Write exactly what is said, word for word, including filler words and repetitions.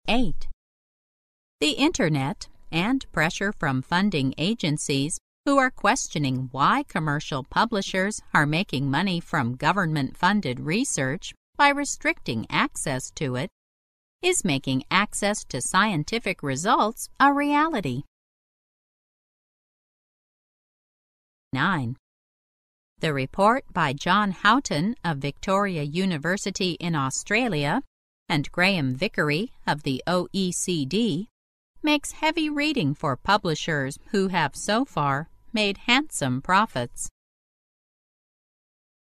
eight. The Internet and pressure from funding agencies who are questioning why commercial publishers are making money from government-funded research by restricting access to it is making access to scientific results a reality. nine. The report by John Houghton of Victoria University in Australia and Graham Vickery of the O E C D makes heavy reading for publishers who have so far made handsome profits.